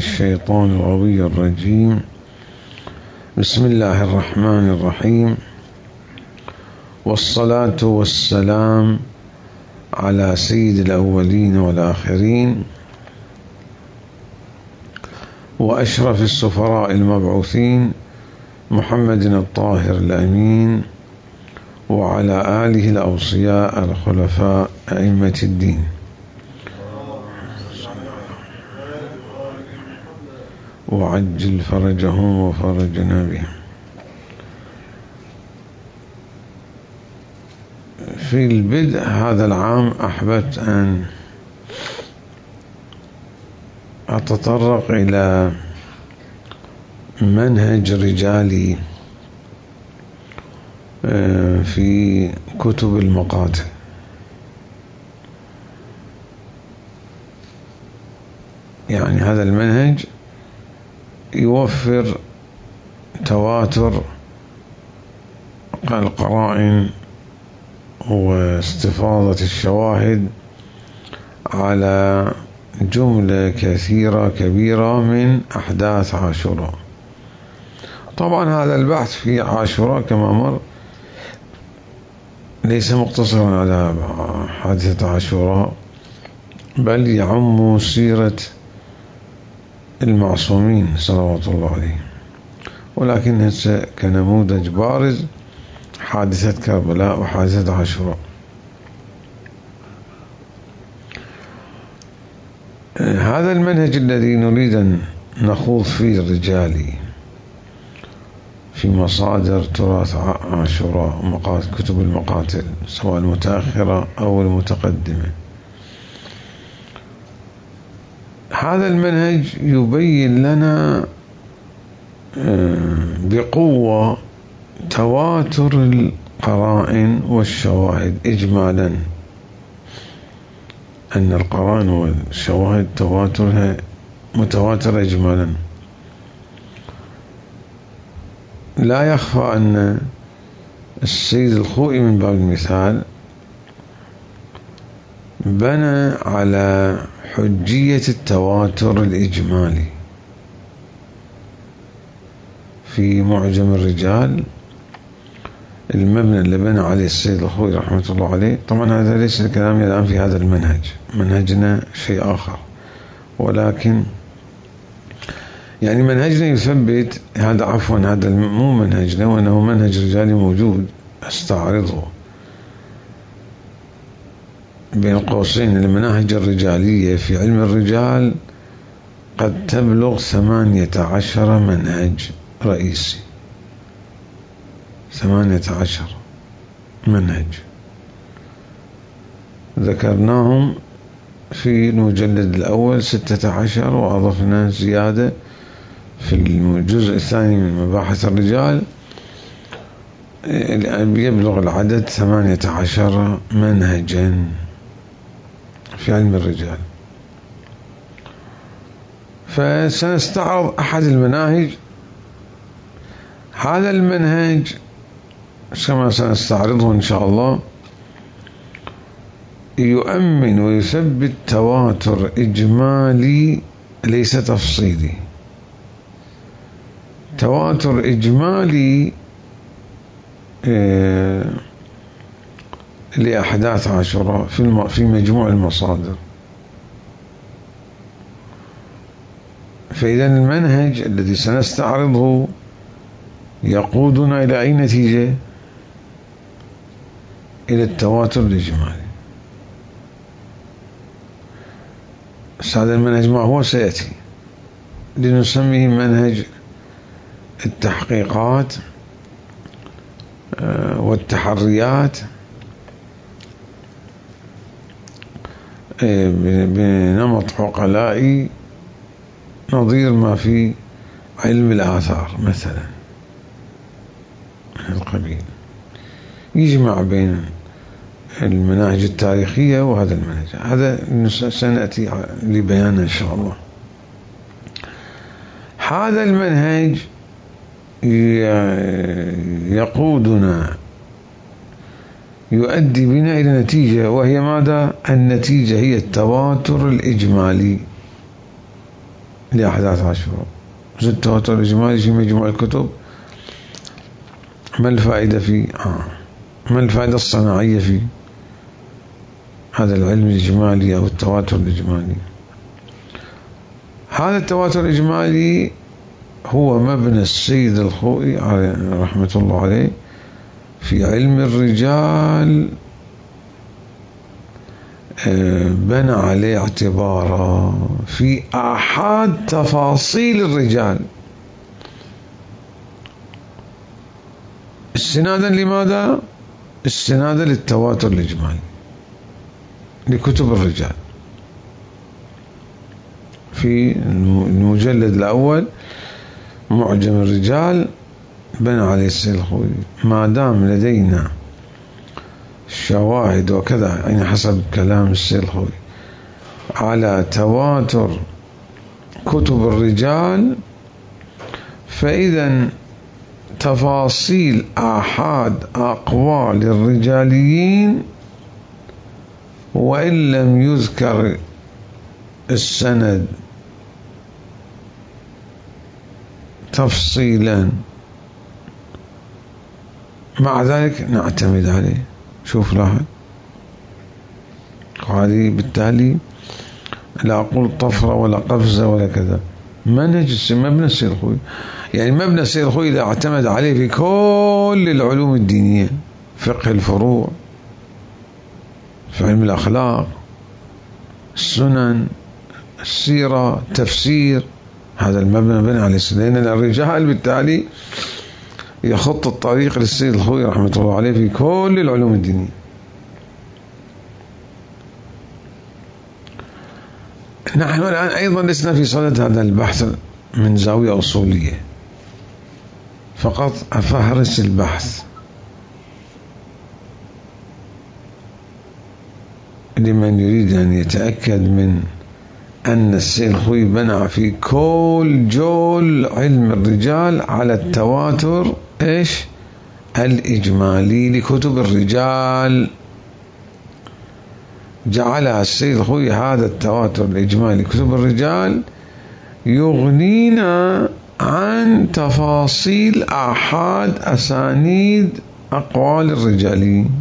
الشيطان الغوي الرجيم. بسم الله الرحمن الرحيم، والصلاة والسلام على سيد الأولين والآخرين وأشرف السفراء المبعوثين محمد الطاهر الأمين، وعلى آله الأوصياء الخلفاء أئمة الدين، وعجل فرجهم وفرجنا بهم. في البدء هذا العام أحببت أن أتطرق إلى منهج رجالي في كتب المقاتل. يعني هذا المنهج يوفر تواتر القرائن واستفاضة الشواهد على جملة كثيرة كبيرة من أحداث عاشوراء. طبعا هذا البحث في عاشوراء كما مر ليس مقتصرا على حادثة عاشوراء، بل يعم سيرة المعصومين صلوات الله عليهم، ولكن هسه كنموذج بارز حادثة كربلاء وحادثة عاشوراء. هذا المنهج الذي نريد أن نخوض فيه الرجالي في مصادر تراث عاشوراء، كتب المقاتل سواء المتأخرة أو المتقدمة. هذا المنهج يبين لنا بقوة تواتر القرائن والشواهد إجمالا، أن القرائن والشواهد تواترها متواتر إجمالا. لا يخفى أن السيد الخوئي من باب المثال بنى على حجية التواتر الإجمالي في معجم الرجال، المبنى اللي بنى عليه السيد الخوئي رحمة الله عليه. طبعا هذا ليس كلامي الآن في هذا المنهج، منهجنا شيء آخر، ولكن يعني منهجنا يثبت هذا، عفوا هذا مو منهجنا، وأنه منهج رجالي موجود أستعرضه بين قوسين. المناهج الرجالية في علم الرجال قد تبلغ 18 منهج رئيسي، 18 منهج ذكرناهم في المجلد الأول 16، وأضفنا زيادة في الجزء الثاني من مباحث الرجال يبلغ العدد 18 منهجا في علم الرجال. فسنستعرض أحد المناهج. هذا المنهج كما سنستعرضه إن شاء الله يؤمن ويثبت تواتر إجمالي ليس تفصيلي، تواتر إجمالي لأحداث عاشوراء في مجموع المصادر. فإذا المنهج الذي سنستعرضه يقودنا إلى أي نتيجة؟ إلى التواتر الإجمالي. هذا المنهج ما هو سيأتي لنسميه منهج التحقيقات والتحريات بنمط عقلائي، نظير ما في علم الآثار مثلا من القبيل، يجمع بين المناهج التاريخية وهذا المنهج. هذا سنأتي لبيانه إن شاء الله. هذا المنهج يقودنا، يؤدي بنا إلى نتيجة، وهي ماذا؟ النتيجة هي التواتر الإجمالي. لأحداث عاشوراء. التواتر الإجمالي في مجموع الكتب، ما الفائدة فيه؟ ما الفائدة الصناعية فيه؟ هذا العلم الإجمالي أو التواتر الإجمالي. هذا التواتر الإجمالي هو مبنى السيد الخوئي رحمة الله عليه في علم الرجال، بنى عليه اعتبارا في آحاد تفاصيل الرجال، استنادا لماذا؟ استنادا للتواتر الإجمالي لكتب الرجال. في المجلد الأول معجم الرجال بنى عليه السيد الخوئي، ما دام لدينا شواهد وكذا، يعني حسب كلام السيد الخوئي، على تواتر كتب الرجال، فإذا تفاصيل آحاد أقوال الرجاليين وإن لم يذكر السند تفصيلا مع ذلك نعتمد عليه. شوف لاحظ، وهذه بالتالي لا أقول طفرة ولا قفزة ولا كذا، منهج مبنى السيد الخوئي، يعني مبنى السيد الخوئي إذا اعتمد عليه في كل العلوم الدينية، فقه الفروع، في علم الأخلاق، السنن، السيرة، تفسير، هذا المبنى بنى عليه السيد، لأن الرجال بالتالي يخط الطريق للسيد الخوئي رحمة الله عليه في كل العلوم الدينية. نحن الآن أيضا لسنا في صدد هذا البحث من زاوية أصولية، فقط أفهرس البحث لمن يريد أن يتأكد من أن السيد الخوئي بنى في كل جول علم الرجال على التواتر الإجمالي لكتب الرجال. جعلها السيد الخوئي هذا التواتر الإجمالي لكتب الرجال يغنينا عن تفاصيل آحاد أسانيد أقوال الرجاليين.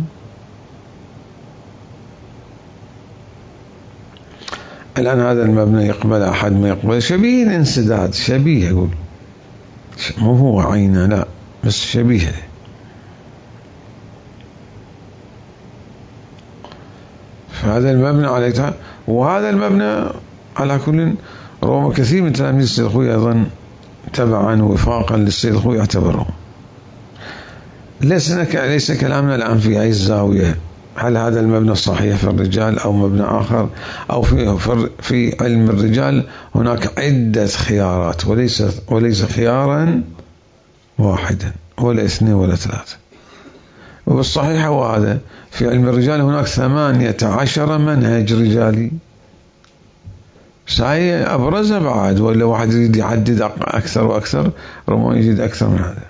الآن هذا المبنى يقبل أحد ما يقبل، شبيه الانسداد، شبيه، يقول مو هو عينه، لا بس شبيه. فهذا المبنى عليه، وهذا المبنى على كل رغم كثير من تلاميذ السيد الخوئي أيضا تبعا وفاقا للسيد الخوئي اعتبره. ليس كلامنا الآن في أي زاوية، هل هذا المبنى صحيح في الرجال أو مبنى آخر، أو في علم الرجال هناك عدة خيارات، وليس خيارا واحدا ولا اثنين ولا ثلاثة. وبالصحيح هو هذا، في علم الرجال هناك 18 منهج رجالي، سعي أبرزها بعد، ولا واحد يريد يعدد أكثر وأكثر ربما يجد أكثر من هذا.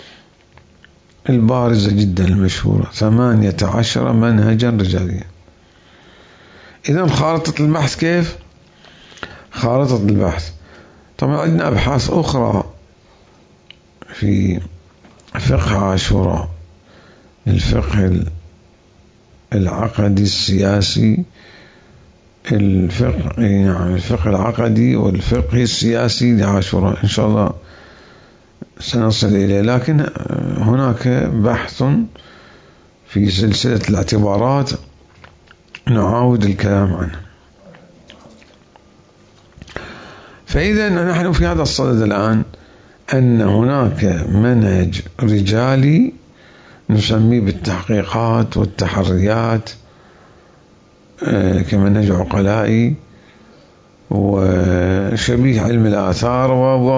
البارزة جدا المشهورة 18 منهجا رجاليا. إذن خارطة البحث كيف؟ خارطة البحث طبعا عندنا أبحاث أخرى في فقه عاشوراء، الفقه العقدي السياسي، الفقه العقدي والفقه السياسي لعاشوراء، إن شاء الله سنصل إليه. لكن هناك بحث في سلسلة الاعتبارات نعاود الكلام عنه. فإذا نحن في هذا الصدد الآن أن هناك منهج رجالي نسميه بالتحقيقات والتحريات كمنهج عقلائي وشبيه علم الآثار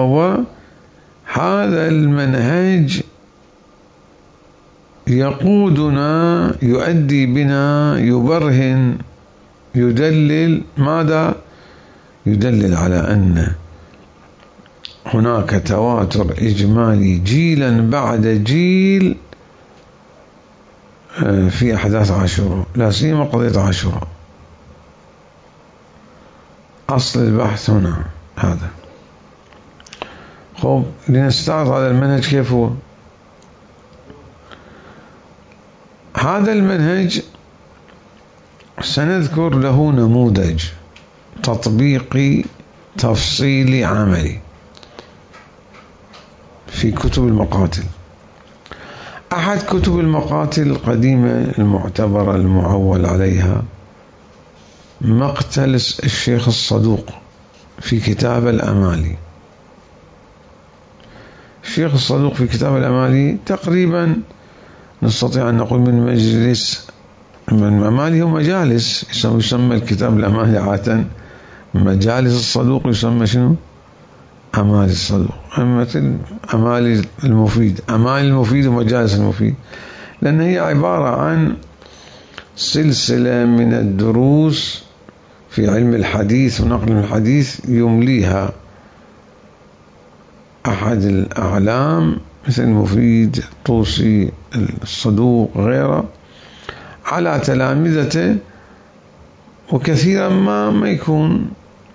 هذا المنهج يقودنا، يؤدي بنا، يبرهن، يدلل ماذا؟ يدلل على أن هناك تواتر إجمالي جيلا بعد جيل في أحداث عاشوراء، لا سيما قضية عاشوراء. أصل البحث هنا هذا. خب لنستعرض هذا المنهج كيف هو. هذا المنهج سنذكر له نموذج تطبيقي تفصيلي عملي في كتب المقاتل. أحد كتب المقاتل القديمة المعتبرة المعول عليها مقتل الشيخ الصدوق في كتاب الأمالي. الشيخ الصدوق في كتاب الأمالي تقريبا نستطيع أن نقول من مجلس، من أمالي هو مجالس، يسمى الكتاب الأمالي عادة مجالس الصدوق، يسمى شنو؟ أمالي الصدوق، مثل أمالي المفيد، أمالي المفيد ومجالس المفيد، لأن هي عبارة عن سلسلة من الدروس في علم الحديث ونقل الحديث يمليها أحد الأعلام مثل المفيد، الطوسي، الصدوق غيره على تلامذته، وكثيرا ما يكون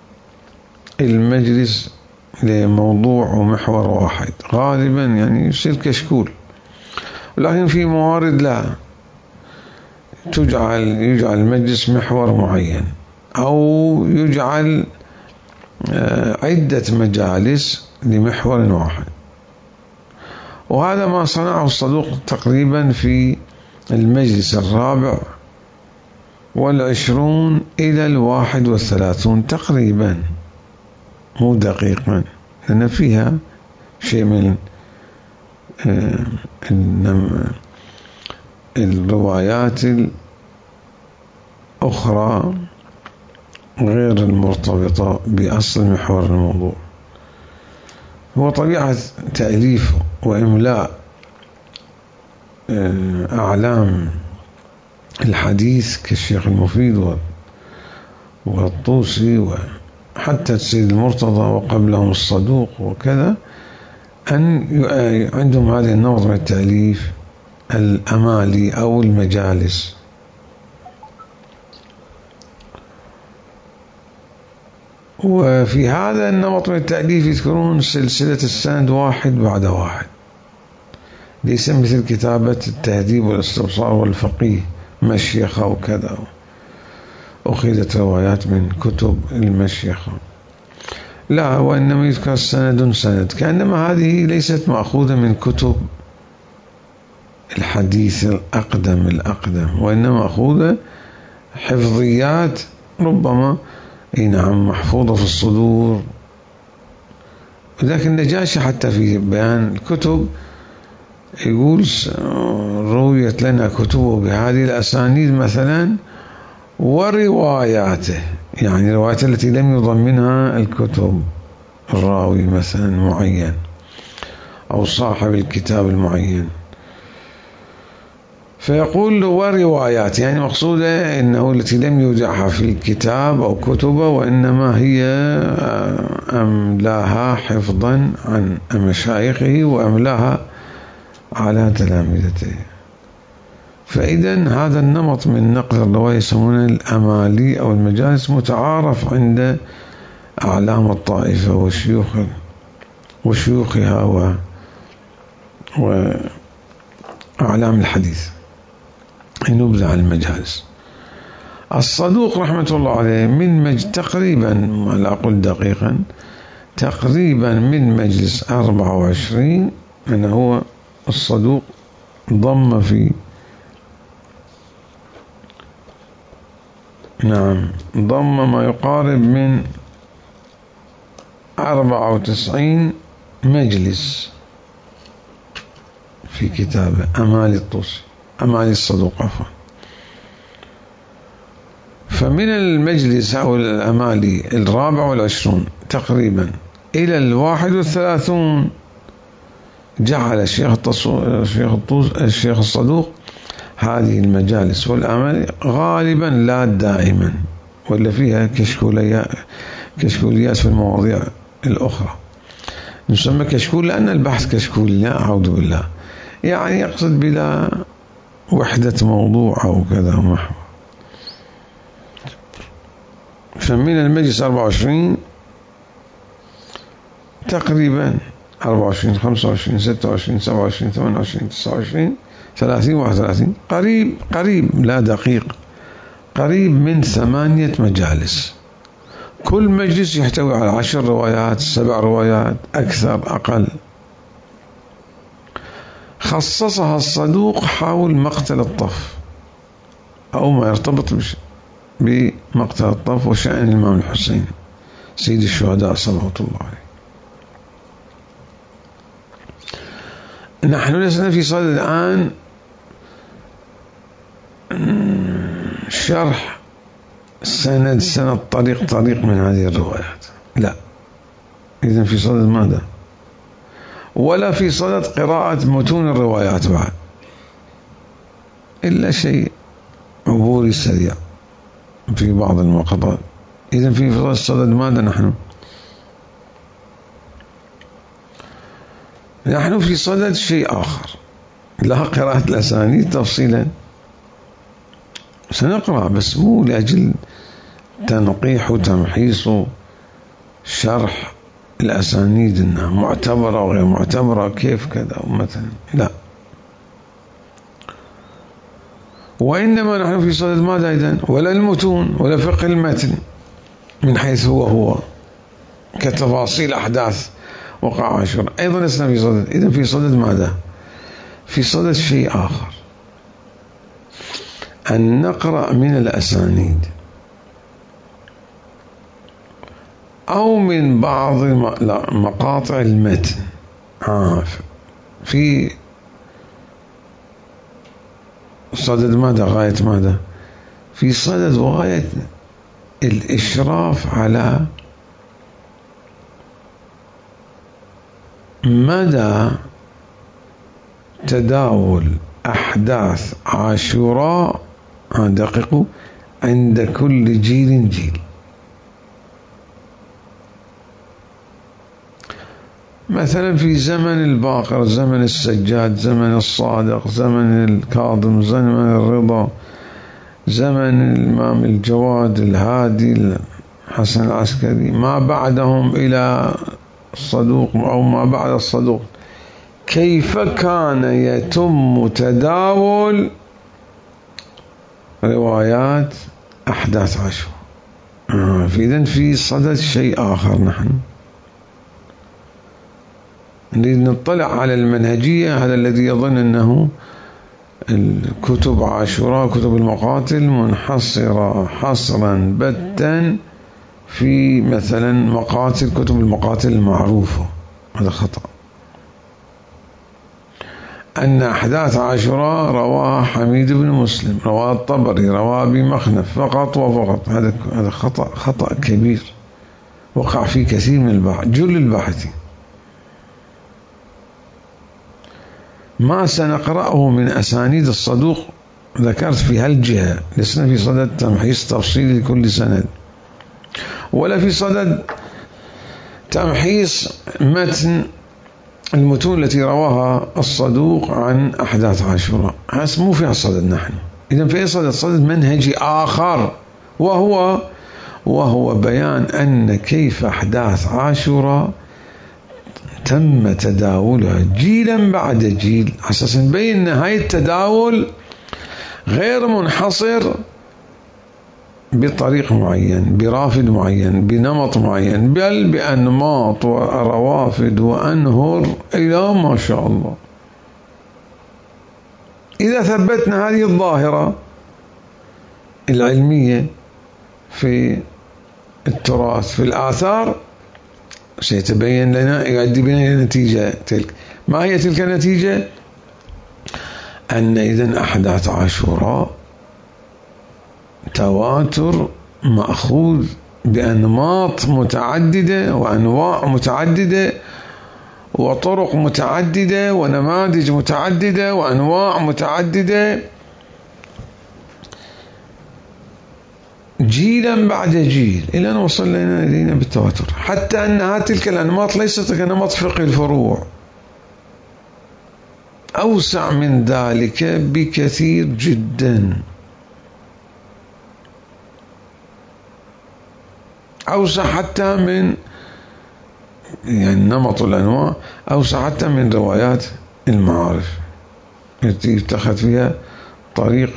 المجلس لموضوع ومحور واحد، غالبا يعني يصير كشكول، لكن في موارد لا يجعل المجلس محور معين، أو يجعل عدة مجالس لمحور واحد. وهذا ما صنعه الصدوق تقريبا في المجلس 24 إلى 31 تقريبا، مو دقيقا، لأن فيها شيء من الروايات الأخرى غير المرتبطة بأصل محور الموضوع. هو طبيعة تأليف وإملاء أعلام الحديث كالشيخ المفيد والطوسي وحتى السيد المرتضى وقبلهم الصدوق وكذا، أن عندهم هذه النوع من التأليف الأمالي أو المجالس. وفي هذا النمط من التأليف يذكرون سلسلة السند واحد بعد واحد، ليس مثل كتابة التهذيب والاستبصار والفقيه مشيخة وكذا، أخذت روايات من كتب المشيخة، لا، وإنما يذكر سند، كأنما هذه ليست مأخوذة من كتب الحديث الأقدم، وإنما مأخوذة حفظيات ربما نعم محفوظة في الصدور. لكن النجاشي حتى في بيان الكتب يقول رويت لنا كتبه بهذه الأسانيد مثلا ورواياته، يعني رواياته التي لم يضمنها الكتب الراوي مثلا معين أو صاحب الكتاب المعين، فيقول له وروايات، يعني مقصودة إنه التي لم يودعها في الكتاب أو كتبه، وإنما هي أملاها حفظا عن مشايخه وأملاها على تلامذته. فإذا هذا النمط من نقل الرواية يسمونه الأمالي أو المجالس متعارف عند أعلام الطائفة وشيوخها وأعلام الحديث، نبذة عن المجالس. الصدوق رحمة الله عليه من تقريبا، لا أقول دقيقا، تقريبا من مجلس 24 أنه هو الصدوق ضم ما يقارب من 94 مجلس في كتابه أمالي الصدوق عفوا. فمن المجلس أو الأمالي 24 تقريبا إلى 31 جعل الشيخ الصدوق هذه المجالس والأمالي غالبا لا دائما، ولا فيها كشكوليات في المواضيع الأخرى. نسمى كشكول لأن البحث كشكول، لا أعوذ بالله، يعني يقصد بلا وحدة موضوع أو كذا محور. فمن المجلس 24 تقريبا 24 25 26 27 28 29 30 31 قريب لا دقيق، قريب من 8 مجالس، كل مجلس يحتوي على 10 روايات 7 روايات أكثر أقل. خصصها الصدوق حول مقتل الطف أو ما يرتبط بمقتل الطف وشأن الإمام الحسين سيد الشهداء صلوات الله عليه. نحن لسنا في صدد الآن شرح سند طريق من هذه الروايات، لا. إذن في صدد ماذا؟ ولا في صدد قراءة متون الروايات بعد، إلا شيء عبوري سريع في بعض المقاطع. إذن في صدد ماذا نحن في صدد شيء آخر، لا قراءة الأسانيد تفصيلا، سنقرأ بس مو لأجل تنقيح وتمحيص شرح الأسانيد إنها معتبرة وغير معتبرة كيف كذا مثلا، لا. وإنما نحن في صدد ماذا إذن؟ ولا المتون ولا فقه المتن من حيث هو كتفاصيل أحداث وقع عاشوراء، أيضا لسنا في صدد. إذن في صدد ماذا؟ في صدد شيء آخر، أن نقرأ من الأسانيد أو من بعض مقاطع المتن في صدد ماذا؟ غاية ماذا؟ في صدد وغاية الإشراف على مدى تداول أحداث عاشوراء دقيقوا عند كل جيل. مثلا في زمن الباقر، زمن السجاد، زمن الصادق، زمن الكاظم، زمن الرضا، زمن الإمام الجواد الهادي الحسن العسكري، ما بعدهم إلى الصدوق أو ما بعد الصدوق، كيف كان يتم تداول روايات أحداث عاشوراء. إذن في صدد شيء آخر، نحن نريد نطلع على المنهجية. هذا الذي يظن أنه الكتب عاشوراء كتب المقاتل منحصرة حصرا بتا في مثلا مقاتل كتب المقاتل المعروفة، هذا خطأ. أن أحداث عاشوراء رواها حميد بن مسلم، رواها الطبري، رواها أبي مخنف فقط وفقط، هذا خطأ كبير وقع فيه كثير من جل الباحثين. ما سنقرأه من أسانيد الصدوق ذكرت في هالجهة، لسنا في صدد تمحيص تفصيلي لكل سند، ولا في صدد تمحيص متن المتون التي رواها الصدوق عن أحداث عاشوراء، هذا مو في الصدد نحن. إذن في صدد منهجي آخر، وهو بيان أن كيف أحداث عاشوراء تم تداولها جيلا بعد جيل، أساسا نبين هاي التداول غير منحصر بطريق معين، برافد معين، بنمط معين، بل بأنماط وروافد وأنهر إلى ما شاء الله. إذا ثبتنا هذه الظاهرة العلمية في التراث في الآثار سيتبين لنا، يؤدي بنا نتيجة تلك. ما هي تلك النتيجة؟ أن إذن أحداث عاشوراء تواتر مأخوذ بأنماط متعددة وأنواع متعددة وطرق متعددة ونماذج متعددة وأنواع متعددة جيلا بعد جيل إلى أن وصلنا إلينا بالتواتر، حتى أنها تلك الأنماط ليست كنمط فقه الفروع، أوسع من ذلك بكثير جدا، أوسع حتى من يعني نمط الأنواع أوسع حتى من روايات المعارف التي يتخذ فيها طريق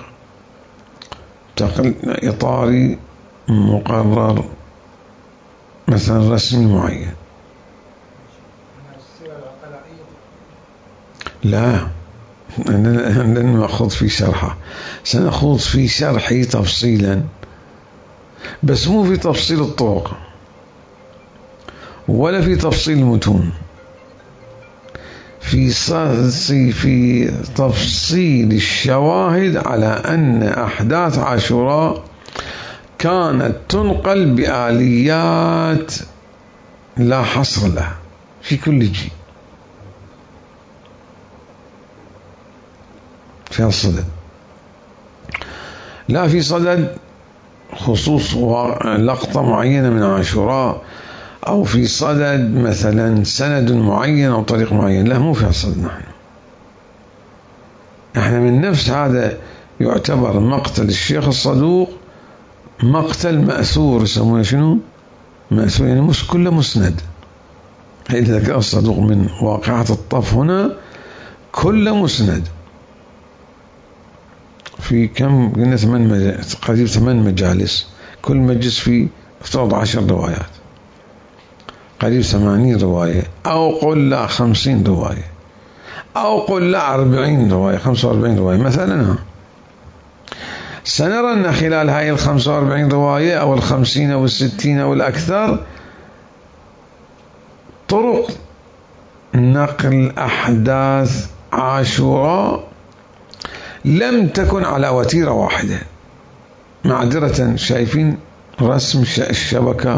إطاري مقرر، مثلا رسمي معين. لا، لن نأخذ في شرحه، سنخوض في شرحه تفصيلا، بس مو في تفصيل الطرق ولا في تفصيل المتون، في تفصيل الشواهد على أن أحداث عاشوراء كانت تنقل بآليات لا حصر لها في كل جيل، في الصدد، لا في صدد خصوص لقطة معينة من عاشوراء، أو في صدد مثلا سند معين أو طريق معين، لا، مو في الصدد. نحن من نفس هذا يعتبر مقتل الشيخ الصدوق مقتل مأثور، يسمونه شنو؟ مأثور، يعني كله مسند. إذا ذكر الصدوق من واقعة الطف هنا كله مسند، في كم قلنا 8 قريب 8 مجالس، كل مجلس فيه افترض 10 روايات، قريب 80 رواية، أو قل لا 50 رواية، أو قل لا 40 رواية، 45 رواية مثلا. سنرى أن خلال هاي 45 رواية أو 50 أو 60 أو الأكثر طرق نقل أحداث عاشوراء لم تكن على وتيرة واحدة. معذرة، شايفين رسم الشبكة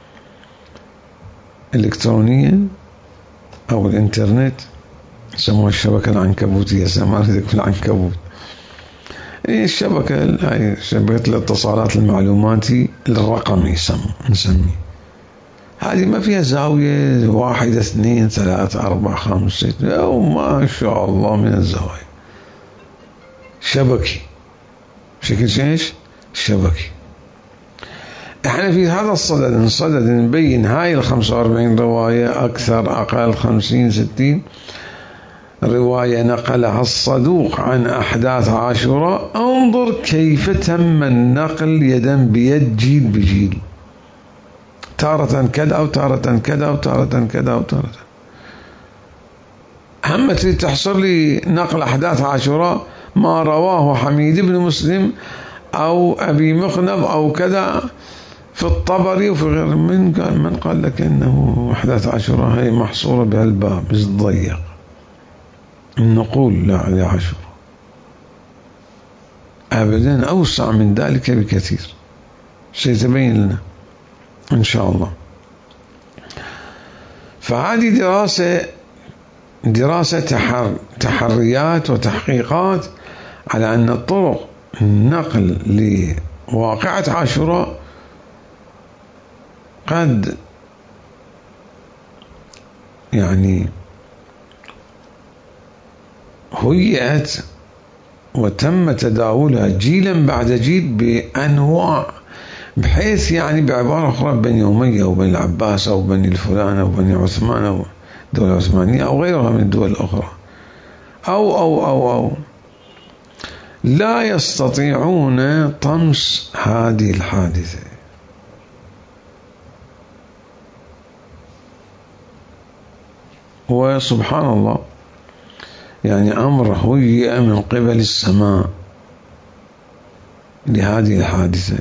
الإلكترونية أو الإنترنت، يسموها الشبكة العنكبوتية، سمارتك في العنكبوت، الشبكة هاي شبكة الاتصالات المعلوماتي الرقمي نسميه، هذه ما فيها زاوية 1 2 3 4 5 6، أو ما شاء الله من الزوايا، شبكي، شكل ايش؟ شبكي. احنا في هذا الصدد نبين هاي 45 رواية، أكثر أقل 50 60 رواية نقلها الصدوق عن أحداث عاشوراء. انظر كيف تم النقل يدا بيد، جيل بجيل، تارة كذا أو تارة كذا أو تارة كذا أو تارة. هم تريد تحصر لي نقل أحداث عاشوراء ما رواه حميد بن مسلم أو أبي مخنف أو كذا في الطبري وفي غير، من قال لك إنه أحداث عاشوراء هي محصورة بهالباب ضيق؟ نقول لا عاشوراء أبدا أوسع من ذلك بكثير، سيتبين لنا إن شاء الله. فهذه دراسة تحريات وتحقيقات على أن الطرق النقل لواقعة عاشوراء قد يعني هيئت وتم تداولها جيلا بعد جيل بأنواع، بحيث يعني بعبارة أخرى بني أمية أو بني العباس أو بني الفلان أو بني عثمان أو الدولة العثمانية أو غيرها من الدول الأخرى أو لا يستطيعون طمس هذه الحادثة. وسبحان الله، يعني أمر هيئ من قبل السماء لهذه الحادثة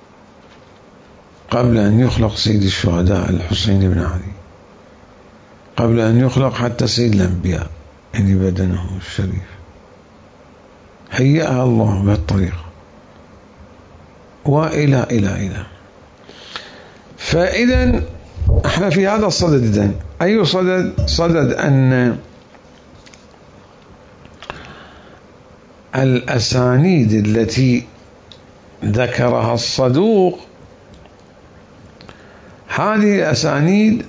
قبل أن يخلق سيد الشهداء الحسين بن علي، قبل أن يخلق حتى سيد الأنبياء يعني بدنه الشريف، هيئها الله بهالطريقة إلى. فإذا احنا في هذا الصدد، إذن أي صدد أن الأسانيد التي ذكرها الصدوق، هذه الأسانيد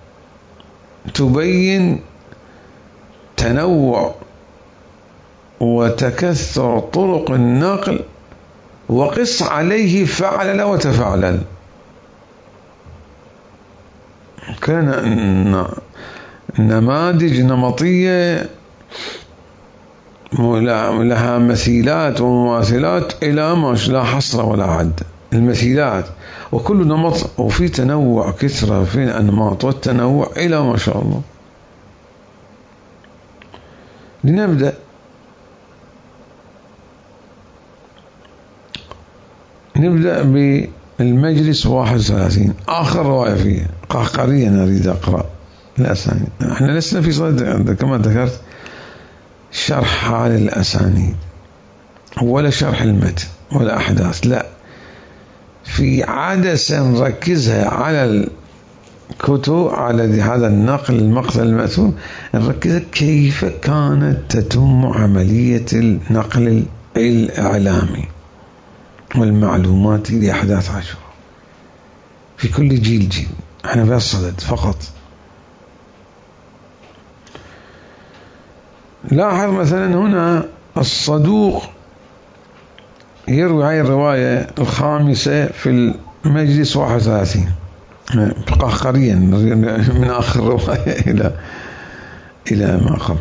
تبين تنوع وتكثر طرق النقل، وقس عليه فعلل وتفعلل، كان نماذج نمطية لها مثيلات ومماثلات إلى ما لا حصر ولا عد. المثيلات وكل نمط، وفي تنوع كثرة في الأنماط والتنوع إلى ما شاء الله. لنبدأ. نبدأ بالمجلس 31، آخر رواية فيه قهقرية. نريد أقرأ الأسانيد. احنا لسنا في صدد كما ذكرت شرح حال الأسانيد ولا شرح المتن ولا أحداث، لا، في عدسة نركزها على الكتب، على هذا النقل، المقتل المأثور، نركز كيف كانت تتم عملية النقل الإعلامي والمعلومات لأحداث عاشوراء في كل جيل. احنا في الصدد فقط. لاحظ مثلا هنا الصدوق يروي هذه الرواية الخامسة في المجلس 31 قهقريا من آخر رواية إلى ما قبل.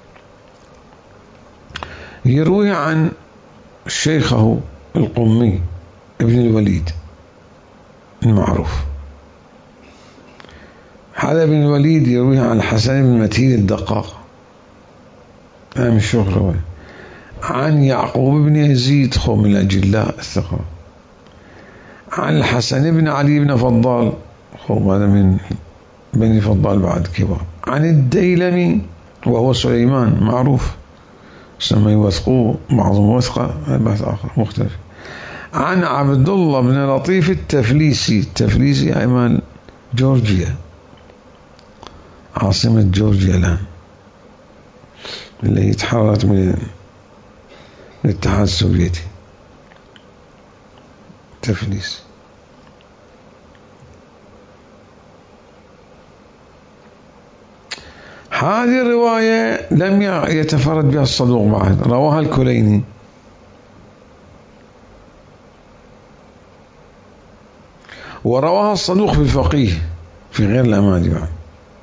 يروي عن شيخه القمي ابن الوليد المعروف. هذا ابن الوليد يروي عن الحسن بن متين الدقاق، من الشيوخ الرواية، عن يعقوب بن يزيد من الأجلاء الثقة، عن الحسن بن علي بن فضال، هذا من بني فضال بعد كبار، عن الديلمي وهو سليمان معروف، سمى يوثقوه بعضهم وثقة، بحث آخر مختلف، عن عبد الله بن لطيف التفليسي. التفليسي أيمان جورجيا، عاصمة جورجيا الآن، اللي تحررت من الاتحاد السوفيتي. تفليس. هذه الرواية لم يتفرد بها الصدوق بعد، رواها الكليني. ورواها الصدوق في الفقيه في غير الأمادي بعد.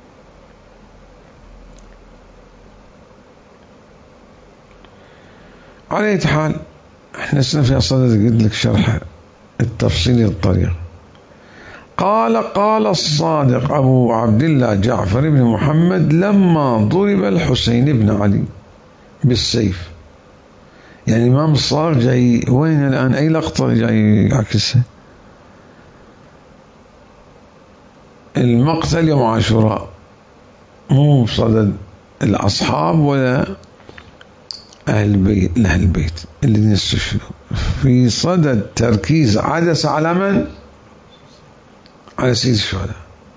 على أي حال احنا لسنا في الصدد قلت لك شرح التفصيلي للطريق. قال الصادق أبو عبد الله جعفر بن محمد لما ضرب الحسين بن علي بالسيف. يعني الإمام الصادق جاي وين الآن؟ أي لقطة جاي يعكسها؟ المقتل يوم عاشوراء، مو بصدد الأصحاب ولا أهل البيت الذين استشهدوا، في صدد تركيز عدس على من؟ على سيد الشهداء.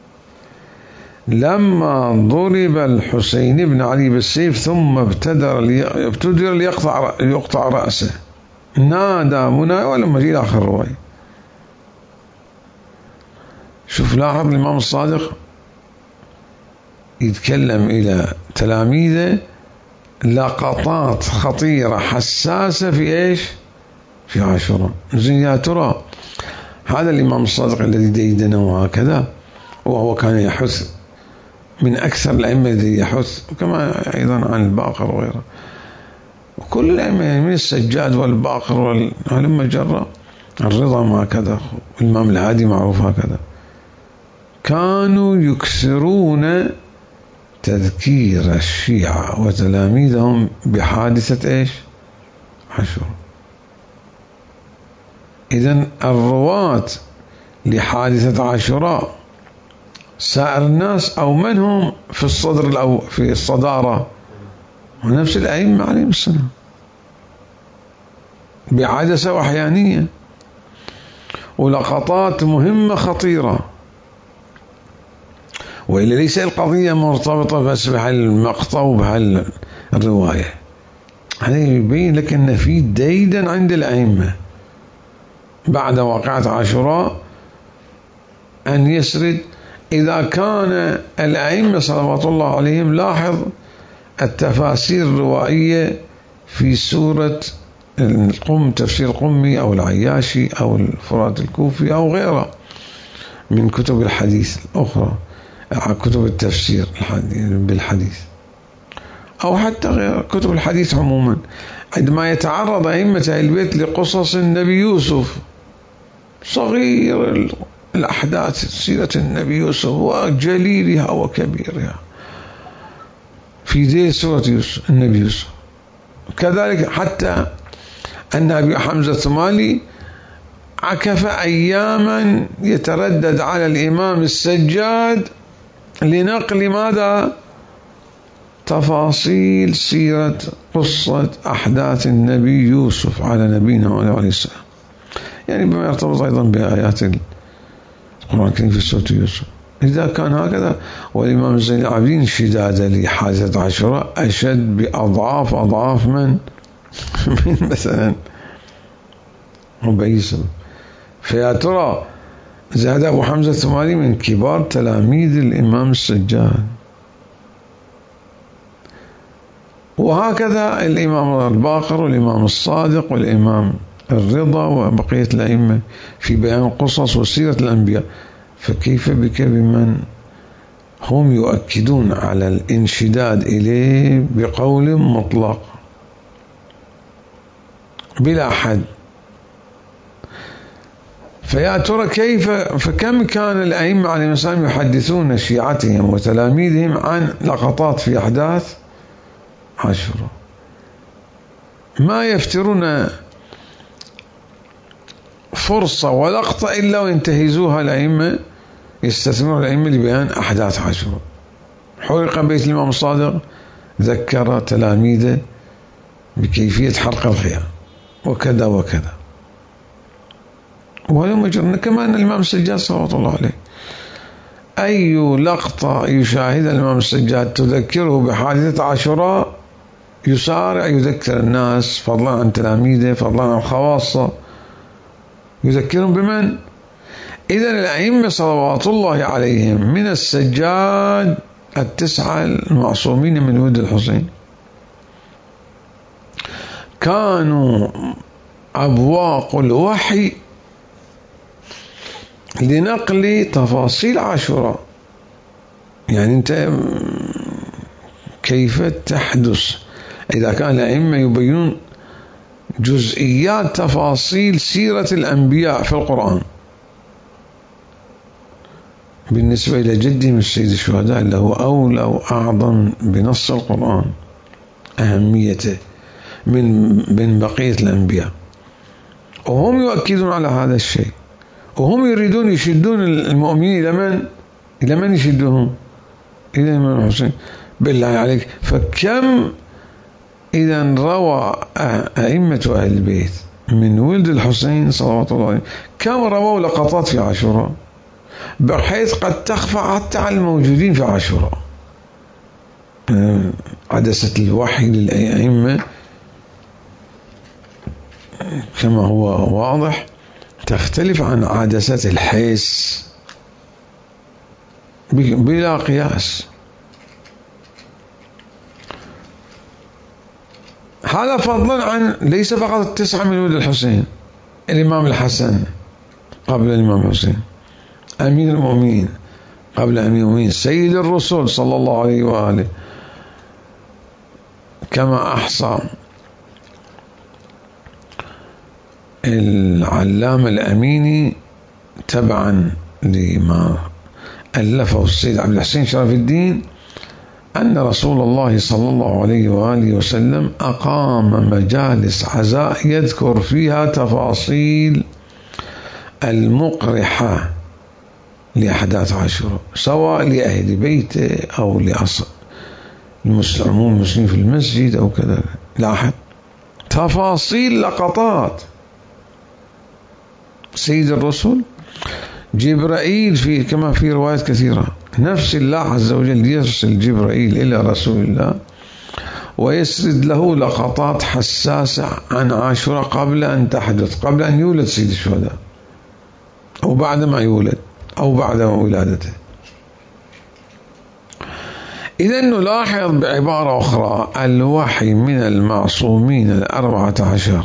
لما ضرب الحسين بن علي بالسيف ثم ابتدر ليقطع رأسه، نادى منادى. ولما جي آخر رواية، شوف لاحظ الإمام الصادق يتكلم إلى تلاميذه لقطات خطيرة حساسة في إيش؟ في عاشوراء. زين يا ترى هذا الإمام الصادق الذي ديدنا وهكذا، وهو كان يحث من أكثر الأئمة الذي يحث، وكما أيضا عن الباقر وغيره، وكل الأئمة من السجاد والباقر والعلم جرى، الرضا ما هكذا، والإمام الهادي معروف هكذا، كانوا يكثرون تذكير الشيعة وتلاميذهم بحادثة إيش؟ عاشوراء. إذن الرواة لحادثة عاشوراء سائر الناس أو من هم في الصدر أو في الصدارة؟ ونفس الأئمة عليهم السلام بعدسة وحيانية ولقطات مهمة خطيرة. وإلا ليس القضية مرتبطة بس بهالمقطع وبهالرواية. هذا يبين لك أن في ديدا عند الأئمة بعد واقعة عاشوراء أن يسرد. إذا كان الأئمة صلوات الله عليهم، لاحظ التفاسير الروائية في سورة تفسير القمي أو العياشي أو الفرات الكوفي أو غيره من كتب الحديث الأخرى، كتب التفسير بالحديث، أو حتى غير كتب الحديث عموما، عندما يتعرض أئمة أهل البيت لقصص النبي يوسف، صغير الأحداث سيرة النبي يوسف وجليلها وكبيرها في ذي سورة يوسف النبي يوسف. كذلك حتى أن أبي حمزة الثمالي عكف أياما يتردد على الإمام السجاد لنقل ماذا؟ تفاصيل سيرة قصة أحداث النبي يوسف على نبينا عليه السلام، يعني بما يرتبط أيضا بآيات القرآن الكريم في سورة يوسف. إذا كان هكذا، والإمام زين العابدين شدادا لحادثة عاشوراء أشد بأضعاف أضعاف من مثلا أبي سلمة. فيا ترى زاد أبو حمزة الثمالي من كبار تلاميذ الإمام السجاد، وهكذا الإمام الباقر والإمام الصادق والإمام الرضا وبقية الأئمة في بيان قصص وسيرة الأنبياء. فكيف بك بمن هم يؤكدون على الانشداد إليه بقول مطلق بلا حد؟ فيا ترى كيف، فكم كان الأئمة عليهم السلام يحدثون شيعتهم وتلاميذهم عن لقطات في أحداث عاشوراء، ما يفترون فرصة ولقطة إلا وينتهزوها الأئمة، يستثمرون الأئمة لبيان أحداث عاشوراء. حرق بيت الإمام الصادق، ذكر تلاميذه بكيفية حرق الخيام وكذا وكذا. ولم يجرنا كمان الإمام السجاد صلى الله عليه، أي لقطة يشاهدها الإمام السجاد تذكره بحادثة عاشوراء يسارع يذكر الناس، فضلا عن تلاميذه، فضلا عن خواصه، يذكرهم بمن؟ إذن الأئمة صلوات الله عليهم من السجاد التسعة المعصومين من ولد الحسين كانوا أبواق الوحي لنقل تفاصيل عاشوراء. يعني أنت كيف تحدث إذا كان الأئمة يبينون جزئيات تفاصيل سيرة الأنبياء في القرآن بالنسبة إلى جدهم السيد الشهداء اللي هو أولى وأعظم بنص القرآن أهميته من بقية الأنبياء، وهم يؤكدون على هذا الشيء، وهم يريدون يشدون المؤمنين إلى من يشدهم؟ إلى الإمام الحسين. بالله عليك، فكم إذا روى أئمة أهل البيت من ولد الحسين صلوات الله عليه، كم رووا لقطات في عاشوراء بحيث قد تخفى حتى على الموجودين في عاشوراء. عدسة الوحي للأئمة كما هو واضح تختلف عن عدسة الحس بلا قياس. هذا فضلا عن ليس فقط التسعة من ولد الحسين، الإمام الحسن قبل الإمام الحسين، أمير المؤمنين قبل أمير المؤمنين، سيد الرسل صلى الله عليه وآله، كما أحصى العلامة الأميني تبعا لما ألفه السيد عبد الحسين شرف الدين أن رسول الله صلى الله عليه وآله وسلم أقام مجالس عزاء يذكر فيها تفاصيل المقرحة لأحداث عاشوراء، سواء لأهل بيته أو عموم المسلمين في المسجد أو كذا. لاحظ تفاصيل لقطات سيد الرسل، جبرائيل كما في روايات كثيرة، نفس الله عز وجل يرسل جبرائيل إلى رسول الله ويسرد له لقطات حساسة عن عاشوراء قبل أن تحدث، قبل أن يولد سيد الشهداء أو بعد ما يولد أو بعد ولادته. إذا نلاحظ بعبارة أخرى الوحي من المعصومين 14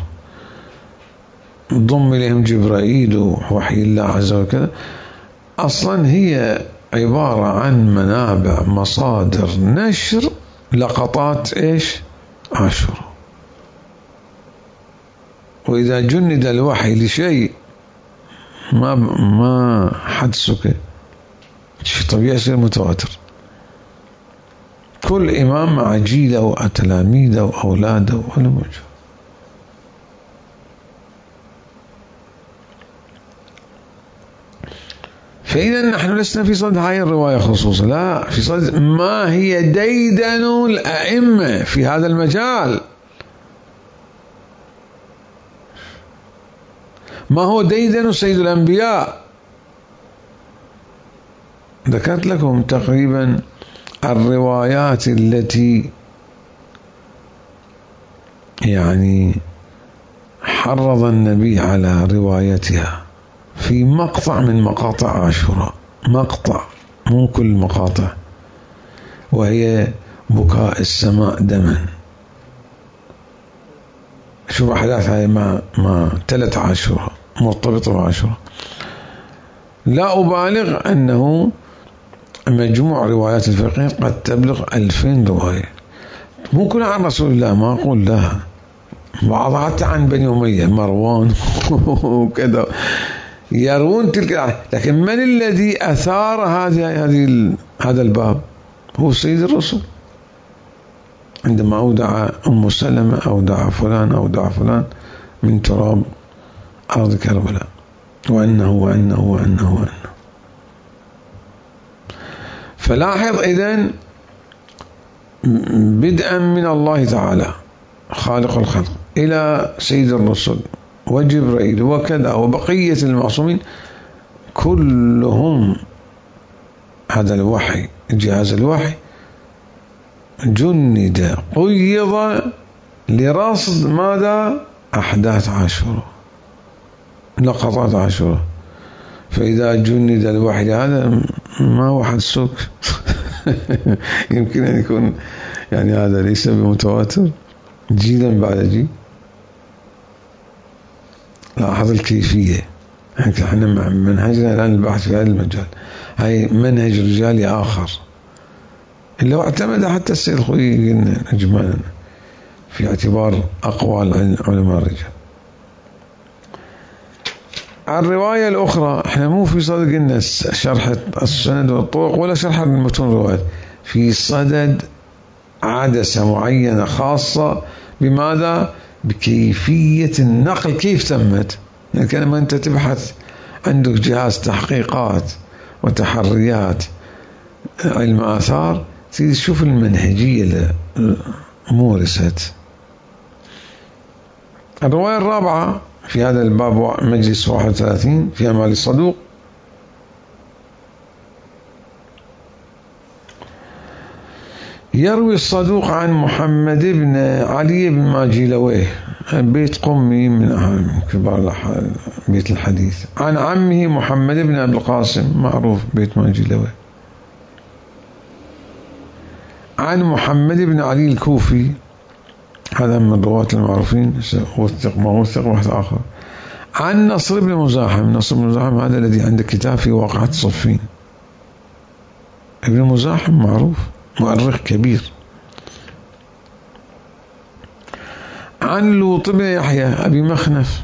ضم إليهم جبرائيل ووحي الله عز وجل، أصلا هي عبارة عن منابع مصادر نشر لقطات إيش؟ عاشوراء. وإذا جند الوحي لشيء ما حدثك شيء طبيعي يصير متواتر. كل إمام مع جيله وتلاميذه وأولاده ولا موجود. فإذا نحن لسنا في صدد هذه الرواية خصوصا، لا، في صدد ما هي ديدن الأئمة في هذا المجال، ما هو ديدن سيد الأنبياء. ذكرت لكم تقريبا الروايات التي يعني حرض النبي على روايتها في مقطع من مقاطع عاشوراء، مقطع مو كل المقاطع، وهي بكاء السماء دما. شوف أحداث هاي ما تلت عاشوراء مرتبطة بعاشوراء. لا أبالغ أنه مجموع روايات الفقيه قد تبلغ 2000 رواية، مو كلها عن رسول الله، ما أقول لا، بعضها حتى عن بني أمية مروان وكذا يروون تلك. لكن من الذي أثار هذا الباب؟ هو سيد الرسول، عندما أودع أم سلمة أودع فلان من تراب أرض كربلاء، وأنه. فلاحظ إذن بدءا من الله تعالى خالق الخلق إلى سيد الرسل وجبريل وكذا وبقية المعصومين، كلهم هذا الوحي، جهاز الوحي جند قيض لرصد ماذا؟ أحداث عاشوراء، لقطات عاشوراء. فإذا جند الوحي هذا ما هو حدثك يمكن أن يكون يعني هذا ليس بمتواتر جيلا بعد جيل. لاحظ الكيفية. احنا مع منهجنا الآن البحث في هذا المجال، هاي منهج رجالي آخر اللي هو اعتمد حتى السيد الخوئي إجمالا في اعتبار أقوال علماء الرجال. الرواية الأخرى احنا مو في صدد قلنا شرح السند والطرق ولا شرح المتون الروايات، في صدد عدسة معينة خاصة بماذا؟ بكيفية النقل، كيف تمت. يعني لما أنت تبحث عندك جهاز تحقيقات وتحريات علم آثار، تشوف المنهجية اللي مورست. الرواية الرابعة في هذا الباب مجلس 31 في أعمال الصدوق، يروي الصدوق عن محمد بن علي بن ماجلويه، بيت قمي من كبار بيت الحديث، عن عمه محمد بن أبي القاسم معروف بيت ماجلويه، عن محمد بن علي الكوفي، هذا من الرواة المعروفين، وثق ما وثق واحد آخر، عن نصر بن مزاحم. نصر بن مزاحم هذا الذي عنده كتاب في واقعة صفين، ابن مزاحم معروف مؤرخ كبير. عن لوط بن يحيى أبي مخنف،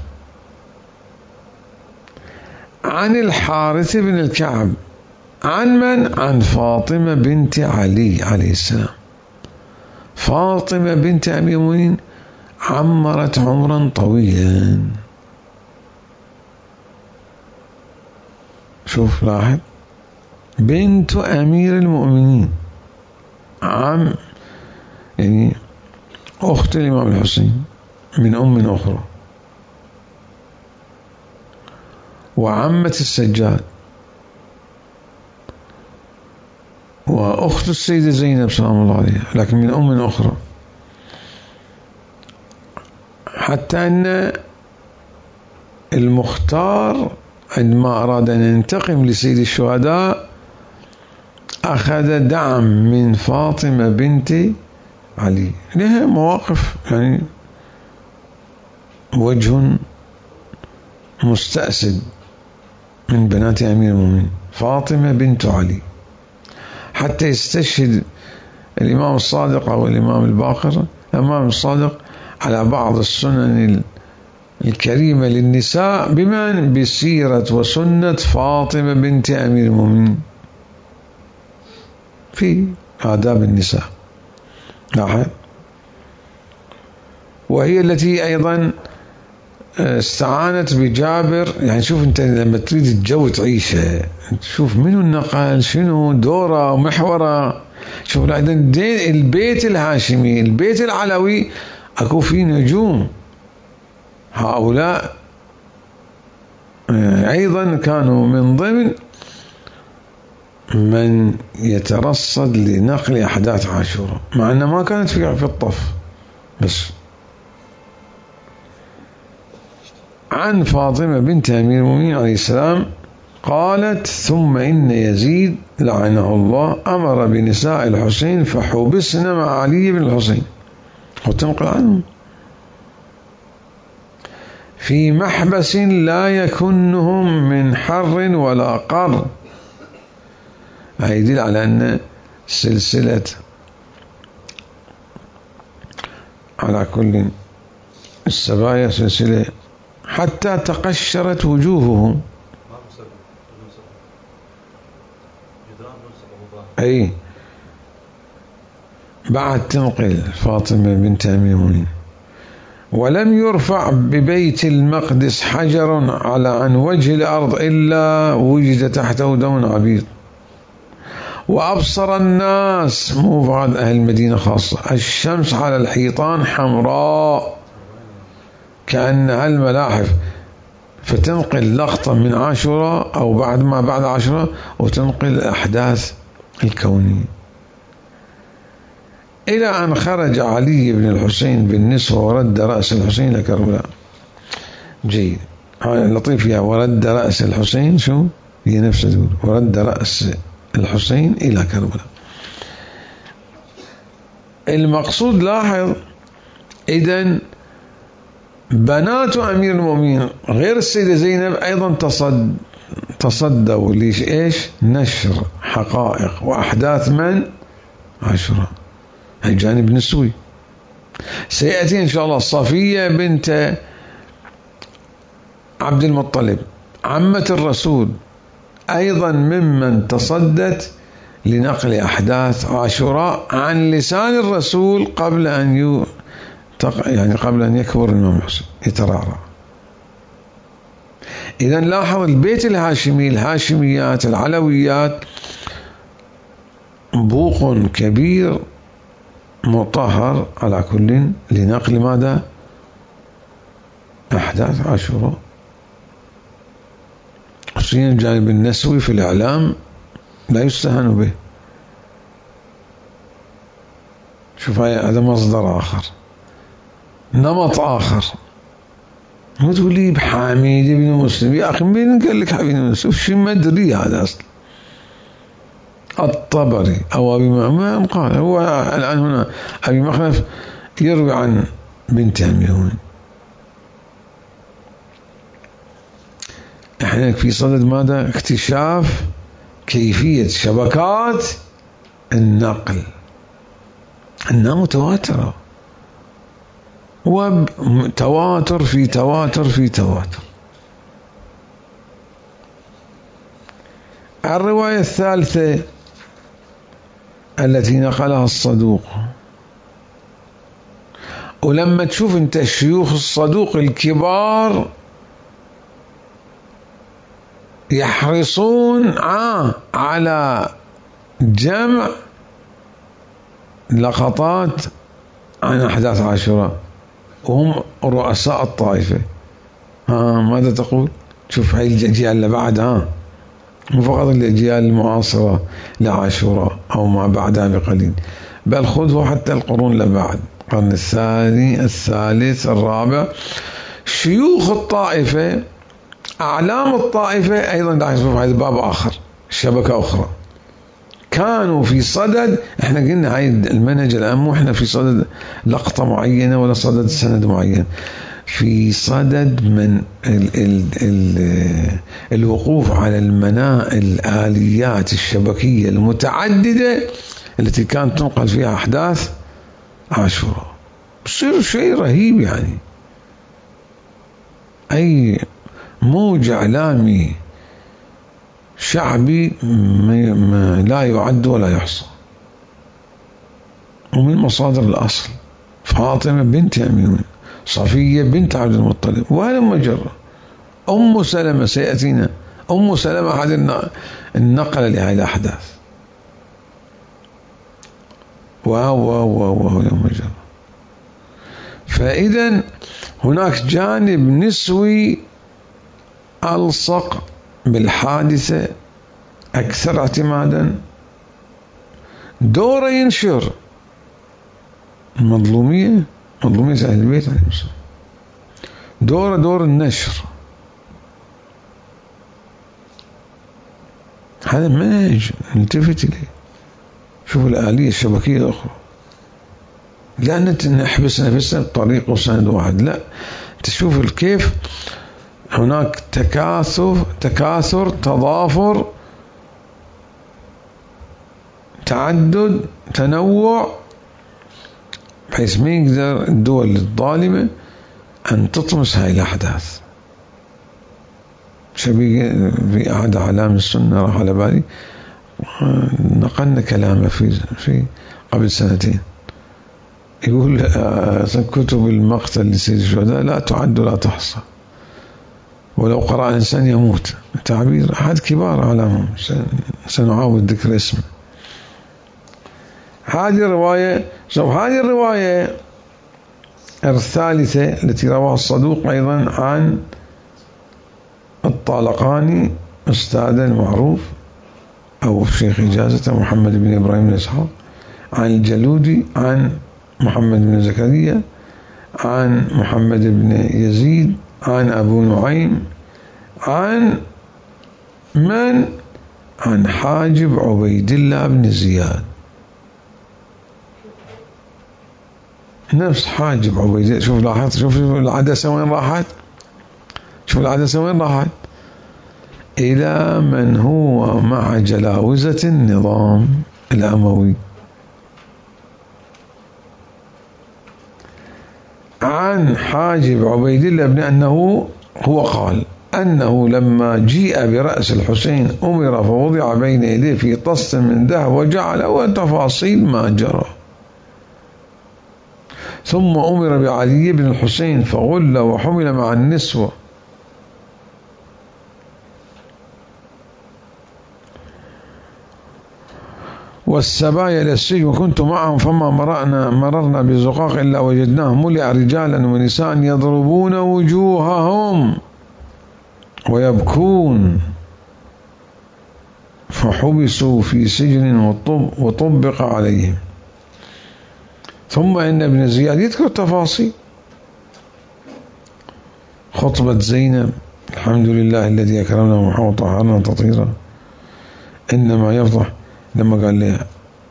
عن الحارث بن الكعب، عن من؟ عن فاطمة بنت علي عليه السلام. فاطمة بنت أمير المؤمنين عمرت عمرا طويلا. شوف لاحظ، بنت أمير المؤمنين، يعني أخت الإمام الحسين من أم أخرى، وعمة السجاد، وأخت السيدة زينب سلام الله عليها، لكن من أم أخرى. حتى أن المختار عندما أراد أن ينتقم لسيد الشهداء أخذ دعم من فاطمة بنت علي. لها مواقف يعني وجه مستأسد من بنات أمير المؤمنين، فاطمة بنت علي حتى يستشهد الإمام الصادق أو الإمام الباقر الإمام الصادق على بعض السنن الكريمة للنساء بمن؟ بسيرة وسنة فاطمة بنت أمير المؤمنين في آداب النساء. لاحظ، وهي التي أيضا استعانت بجابر. يعني شوف أنت لما تريد الجو تعيشه، تشوف منو النقل، شنو دوره ومحوره. شوف أيضا البيت الهاشمي، البيت العلوي، أكو فيه نجوم. هؤلاء أيضا كانوا من ضمن من يترصد لنقل أحداث عاشوراء، مع أنها ما كانت في الطف. بس عن فاطمة بنت أمير المؤمنين عليه السلام قالت: ثم إن يزيد لعنه الله أمر بنساء الحسين فحبسن مع علي بن الحسين، وتنقل عنه في محبس لا يكنهم من حر ولا قر. يدل على أن سلسلة على كل السبايا سلسلة حتى تقشرت وجوههم. أي بعد تنقل فاطمة بنت أمير المؤمنين: ولم يرفع ببيت المقدس حجر على عن وجه الأرض إلا وجد تحته دم عبيد، وأبصر الناس، مو بعد أهل المدينة خاصة، الشمس على الحيطان حمراء كأنها الملاحف. فتنقل لقطة من عاشوراء أو بعد ما بعد عاشوراء، وتنقل الأحداث الكونية، إلى أن خرج علي بن الحسين بالنسوة ورد رأس الحسين إلى كربلاء. جيد، لطيف فيها ورد رأس الحسين، شو هي نفسها تقول ورد رأس الحسين إلى كربلاء. المقصود لاحظ، إذن بنات أمير المؤمنين غير السيدة زينب أيضا تصدوا ليش إيش نشر حقائق وأحداث من عاشوراء، الجانب النسوي. سيأتي إن شاء الله صفية بنت عبد المطلب عمة الرسول أيضا ممن تصدت لنقل أحداث عاشوراء عن لسان الرسول قبل أن قبل أن يكبر الإمام الحسين يترعرع. إذا لاحظ البيت الهاشمي، الهاشميات، العلويات، بوق كبير مطهر على كل لنقل ماذا؟ أحداث عاشوراء. خصوصا الجانب النسوي في الإعلام لا يستهان به. شوف هذا مصدر آخر، نمط آخر. ما تقول لي بحميد بن مسلم، يا أخي مين قال لك حميد بن مسلم؟ شو ما أدري هذا أصلا. الطبري أو أبي معمر قال، هو الآن هنا أبي مخلف يروي عن بنت أمير. احنا في صدد ماذا؟ اكتشاف كيفية شبكات النقل أنها متواترة، وتواتر في تواتر في تواتر. الرواية الثالثة التي نقلها الصدوق، ولما تشوف انت الشيوخ الصدوق الكبار يحرصون على جمع لقطات عن أحداث عاشوراء، وهم رؤساء الطائفة. ماذا تقول؟ شوف هاي الأجيال اللي بعد، مو فقط الأجيال المعاصرة لعاشوراء أو ما بعدها بقليل، بل خذوا حتى القرون اللي بعد، القرن الثاني، الثالث، الرابع. شيوخ الطائفة، أعلام الطائفة أيضا داعي يصبح هذا باب آخر، شبكة أخرى. كانوا في صدد، احنا قلنا هاي المنهج الآن مو احنا في صدد لقطة معينة ولا صدد سند معين، في صدد من الوقوف على الآليات الشبكية المتعددة التي كانت تنقل فيها أحداث عاشوراء. بصير شيء رهيب يعني، أي موج إعلامي شعبي لا يعد ولا يحصى. ومن مصادر الأصل فاطمة بنت أمين، صفية بنت عبد المطلب، وهلم جرة. أم سلمة سيأتينا، أم سلمة أحد النقل لهذه الأحداث، وهلم جرة. فإذا هناك جانب نسوي ألصق بالحادثة أكثر اعتمادا، دور ينشر مظلومية أهل البيت عليهم السلام، دور النشر. هذا منهج نلتفت إليه. شوف الآلية الشبكية الأخرى، لا نحبس نفسنا بطريق وسند واحد، لا، تشوف كيف هناك تكاثر تضافر تعدد تنوع، بحيث ما يقدر الدول الظالمة أن تطمس هاي الأحداث. شبيه في أحد أعلام السنة راح على بالي، نقلنا كلامه في قبل سنتين، يقول كتب المقتل لسيد الشهداء لا تعد ولا تحصى، ولو قرأ الإنسان يموت. تعبير أحد كبار أعلامهم، سنعاود ذكر اسمه. هذه الرواية الثالثة التي رواها الصدوق أيضا عن الطالقاني أستاذ معروف أو شيخ إجازة محمد بن إبراهيم بن إسحاق، عن الجلودي عن محمد بن زكريا عن محمد بن يزيد عن أبو نعيم عن حاجب عبيد الله بن زياد، نفس حاجب عبيد الله. شوف لاحظت، شوف العدسة وين راحت، إلى من هو مع جلاوزة النظام الأموي. عن حاجب عبيد الله بن أنه هو قال أنه لما جيء برأس الحسين أمر فوضع بين يديه في طست من ذهب وجعل وتفاصيل ما جرى، ثم أمر بعلي بن الحسين فغل وحمل مع النسوة، والسبايا إلى السجن وكنت معهم، فما مررنا بزقاق إلا وجدناه ملئ رجالا ونساء يضربون وجوههم ويبكون، فحبسوا في سجن وطبق عليهم. ثم إن ابن زياد يذكر تفاصيل خطبة زينب: الحمد لله الذي أكرمنا محمد وطهرنا تطهيرا، إنما يفضح، لما قال لي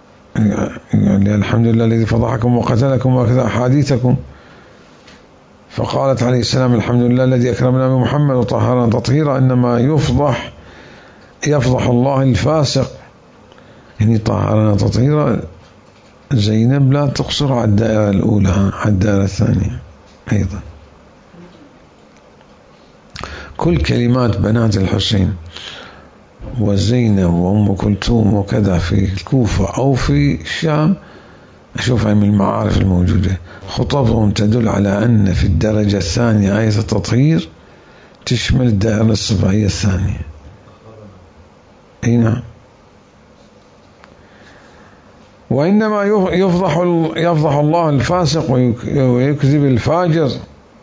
الحمد لله الذي فضحكم وقتلكم وكذا أحاديثكم، فقالت عليه السلام: الحمد لله الذي أكرمنا بمحمد وطهرنا تطهيرا، إنما يفضح الله الفاسق، يعني طهرنا تطهيرا. زينب لا تقصر على الدائرة الأولى، على الدائرة الثانية أيضا. كل كلمات بنات الحسين وزينب وأم كلثوم وكذا في الكوفة أو في الشام، أشوفها من المعارف الموجودة، خطبهم تدل على أن في الدرجة الثانية آية التطهير تشمل الدائرة السبعية الثانية. أي نعم. وإنما يفضح الله الفاسق ويكذب الفاجر.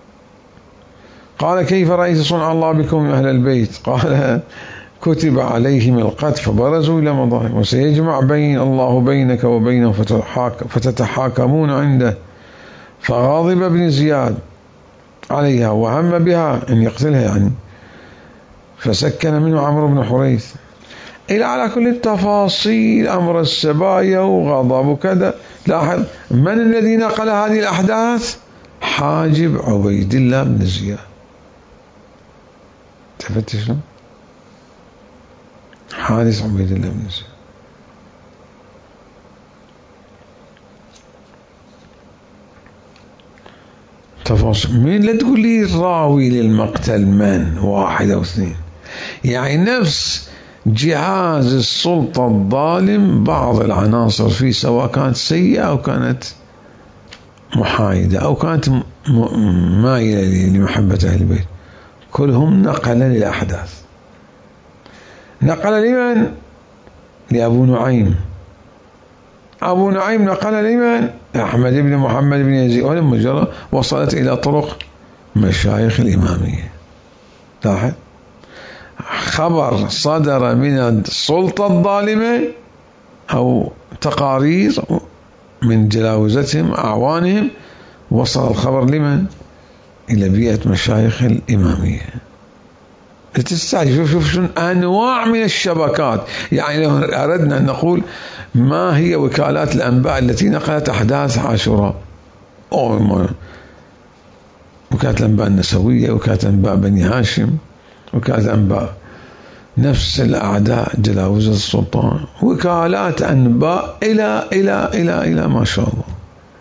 قال: كيف رأيت صنع الله بكم يا أهل البيت؟ قال: كتب عليهم القتل فبرزوا إلى مضاجعهم، وسيجمع الله بينك وبينهم فتتحاكمون عنده. فغاضب ابن زياد عليها وهم بها أن يقتلها يعني، فسكن منه عمرو بن حريث إلى على كل التفاصيل، أمر السبايا وغضب وكذا. لاحظ من الذي نقل هذه الأحداث؟ حاجب عبيد الله بن زياد. تفتش شلون؟ حارس عبيد الله بن زياد. تفاصيل مين؟ لا تقول لي الراوي للمقتل من واحد أو اثنين، يعني نفس جهاز السلطة الظالم بعض العناصر فيه سواء كانت سيئة أو كانت محايدة أو كانت مايلة لمحبة أهل البيت، كلهم نقل للأحداث. نقل لمن؟ لأبو نعيم. أبو نعيم نقل لمن؟ أحمد بن محمد بن يزيد، ولما جرى وصلت إلى طرق مشايخ الإمامية. لاحظ، خبر صدر من السلطة الظالمة أو تقارير من جلاوزتهم أعوانهم، وصل الخبر لمن؟ إلى بيئة مشايخ الإمامية. تستعجب، شوف شنو أنواع من الشبكات. يعني لو أردنا أن نقول ما هي وكالات الأنباء التي نقلت أحداث عاشوراء، وكالة الأنباء النسوية، وكالة أنباء بني هاشم، وكالة أنباء نفس الأعداء جلاوزة السلطان، وكالات أنباء إلى إلى إلى إلى ما شاء الله،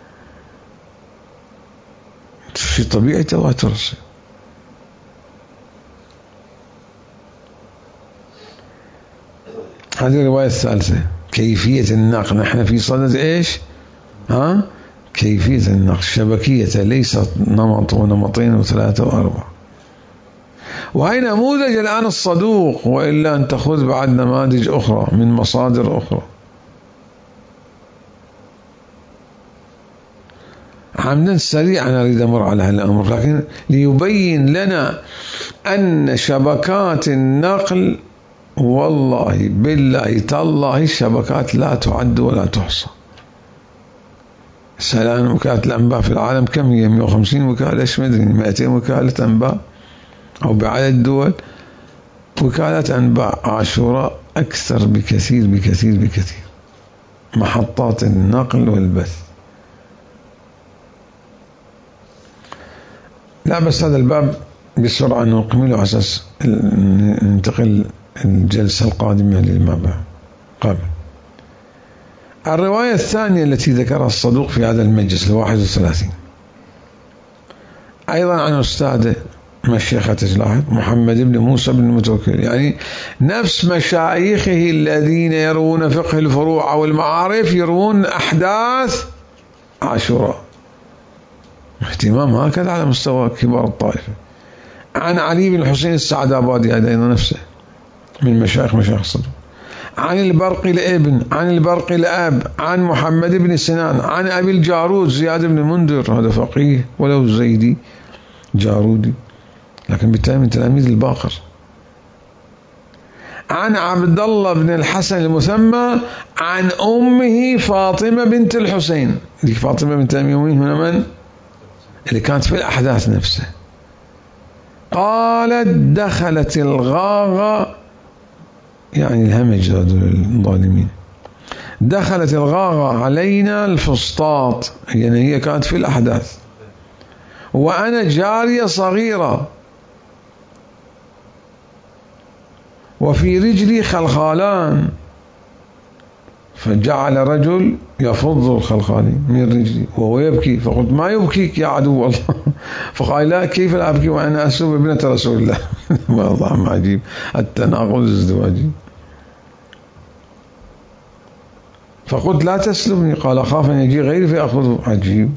في طبيعة تواتر. هذه الرواية الثالثة، كيفية النقل. نحن في صدد إيش؟ كيفية النقل، شبكية، ليست نمط ونمطين وثلاثة وأربعة. وهي نموذج الآن الصدوق، وإلا أن تأخذ بعد نماذج أخرى من مصادر أخرى. عمدا سريعا أريد أمر على هذا الأمر، لكن ليبين لنا أن شبكات النقل والله بالله تالله الشبكات لا تعد ولا تحصى. سلام وكالة الأنباء في العالم كم هي؟ 150 وكالة، ايش مدري 200 وكالة أنباء أو بعدد الدول. وكالة أنباء عاشوراء أكثر بكثير بكثير بكثير، محطات النقل والبث. لا بس هذا الباب بسرعة نكمله على أساس ننتقل الجلسة القادمة للما قبل. الرواية الثانية التي ذكرها الصدوق في هذا المجلس 31 أيضا عن أستاذه مشيخة لاحظ محمد بن موسى بن المتوكل، يعني نفس مشايخه الذين يروون فقه الفروع والمعارف يروون أحداث عاشوراء، اهتمام هكذا على مستوى كبار الطائفة. عن علي بن الحسين السعدابادي هذا أيضا نفسه من مشايخ الصدوق. عن البرقي الابن، عن البرقي الأب، عن محمد بن سنان، عن أبي الجارود زياد بن المنذر، هذا فقيه ولو زيدي جارودي لكن بالتالي من تلاميذ الباقر. عن عبد الله بن الحسن المثمى عن أمه فاطمة بنت الحسين. دي فاطمة بنت المؤمنين هنا من؟ اللي كانت في الأحداث نفسها. قالت دخلت الغاغة، يعني الهمج الظالمين، دخلت الغاغة علينا الفسطاط، يعني هي كانت في الأحداث، وأنا جارية صغيرة، وفي رجلي خلخالان، فجعل رجل يفض الخلخالين من رجلي وهو يبكي، فقلت ما يبكيك يا عدو الله؟ فقال لا، كيف لا أبكي وأنا أسلب ابنة رسول الله؟ والله عجيب التناقض الازدواجي. فقلت لا تسلبني، قال أخاف أن يجي غيري فيأخذه. عجيب.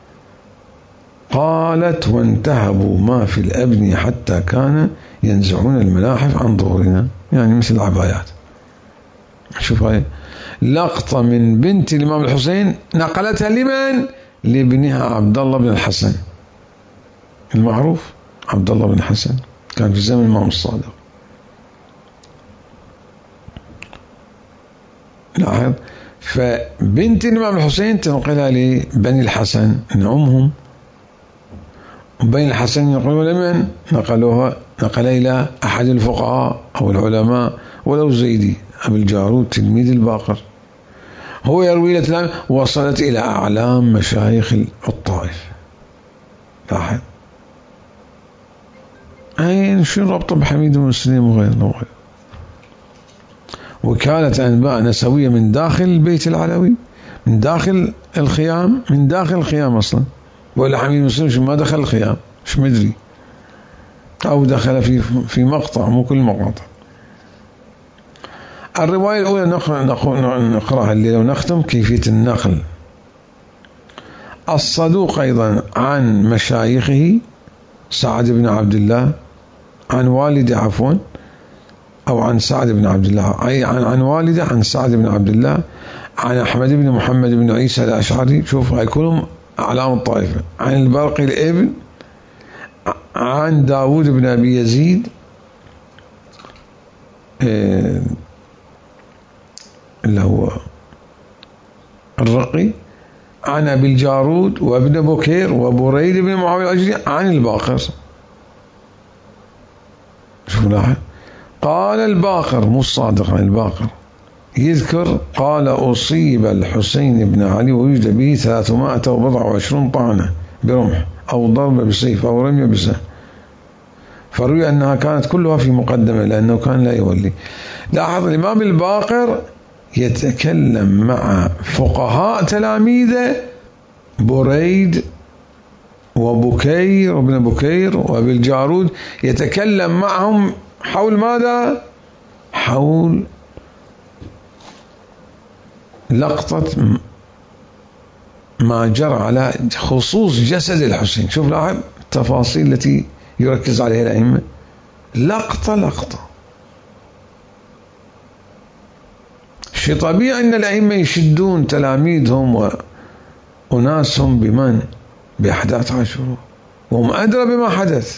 قالت وانتهبوا ما في الأبنية حتى كان ينزعون الملاحف عن ظهورنا، يعني مثل العبايات. شوف هاي لقطة من بنت الإمام الحسين نقلتها لمن؟ لابنها عبد الله بن الحسن المعروف. عبد الله بن الحسن كان في زمن الإمام الصادق. لاحظ، فبنت الإمام الحسين تنقلها لبني الحسن نعمهم، وبني الحسن ينقلوا لمن؟ نقل إلى أحد الفقهاء أو العلماء ولو زيدي أبي الجارود تلميذ الباقر، هو يروي لنا وصلت إلى أعلام مشايخ الطائف. لاحظ أي شو ربطه بحميد بن مسلم وغيره. وكالة أنباء نسوية من داخل البيت العلوي، من داخل الخيام، من داخل الخيام أصلا، ولا حميد بن مسلم ما دخل الخيام مش مدري، أو دخل في مقطع، مو كل مقاطع. الرواية الأولى نقرأها الليلة ونختم كيفية النقل. الصدوق أيضا عن مشايخه سعد بن عبد الله، عن والده عفوا، أو عن سعد بن عبد الله، أي عن والده عن سعد بن عبد الله، عن أحمد بن محمد بن عيسى الأشعري، شوف هاي كلهم أعلام الطائفة، عن البرقي الابن، عن داود بن أبي يزيد اللي هو الرقي، عن أبي الجارود وابن بكير وبريد بن معاوية الأجلي، عن الباقر. شوف لاحظ، قال الباقر مو الصادق، عن الباقر يذكر قال أصيب الحسين بن علي ويوجد به 320 طعنة برمح أو ضرب بسيف أو رمي بسهم، فروي أنها كانت كلها في مقدمة لأنه كان لا يولي. لاحظ الإمام الباقر يتكلم مع فقهاء تلاميذه بريد وبكير وابن بكير وابي الجارود، يتكلم معهم حول ماذا؟ حول لقطة ما جرى على خصوص جسد الحسين. شوف لاحظ التفاصيل التي يركز عليها الأئمة، لقطة لقطة. شيء طبيعي أن الأئمة يشدون تلاميذهم وناسهم بمن؟ بأحداث عاشوراء، وهم أدرى بما حدث.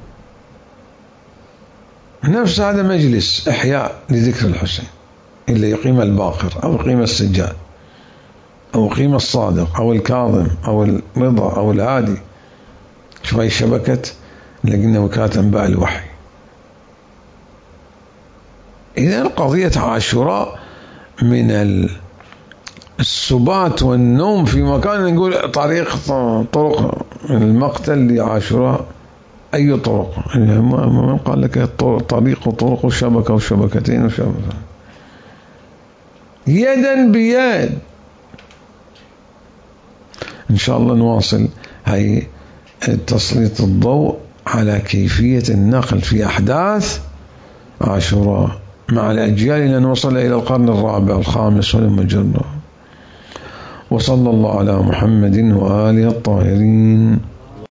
نفس هذا مجلس إحياء لذكر الحسين اللي يقيم الباقر أو يقيم السجاد أو يقيم الصادق أو الكاظم أو الرضا أو الهادي. شوف هاي شبكة لقينا وكالة أنباء الوحي. إذا قضية عاشوراء من السبات والنوم في مكان، نقول طرق المقتل لعاشوراء، أي طرق؟ ما قال لك طريق وطرق وشبكة وشبكتين وشبكتين، يدا بيد. إن شاء الله نواصل هاي تسليط الضوء على كيفية النقل في أحداث عاشوراء مع الأجيال إلى أن نوصل إلى القرن الرابع الخامس ولما جرنا. وصلى الله على محمد وآله الطاهرين.